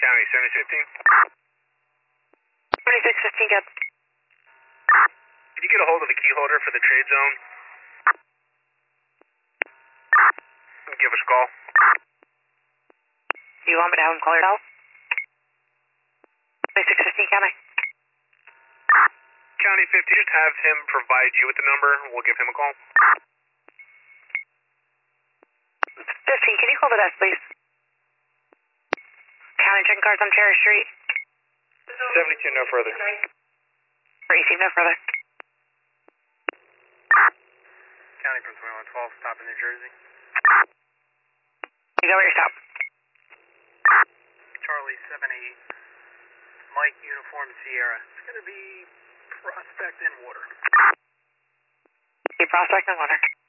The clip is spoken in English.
County, 7615. 2615, Cap. Can you get a hold of the key holder for the trade zone? Give us a call. You want me to have him call yourself? 2615, County. County 50, just have him provide you with the number. We'll give him a call. 15, can you call the desk, please? County checking cars on Cherry Street. 72, no further. Receive no further. County from 2112, stop in New Jersey. You go where you stop. Charlie 78, Mike Uniform Sierra. It's going to be Prospect and Water. Prospect and Water.